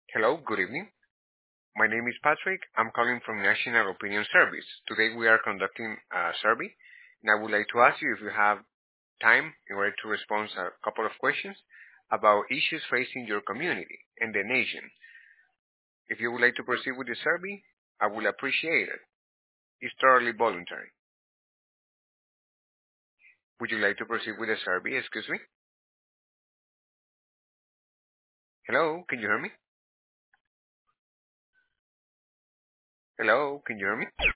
Hello, good evening. My name is Patrick. I'm calling from National Opinion Service. Today we are conducting a survey, and I would like to ask you if you have time in order to respond to a couple of questions about issues facing your community and the nation. If you would like to proceed with the survey, I will appreciate it. It's totally voluntary. Would you like to proceed with the survey? Excuse me? Hello, can you hear me? Hello, can you hear me?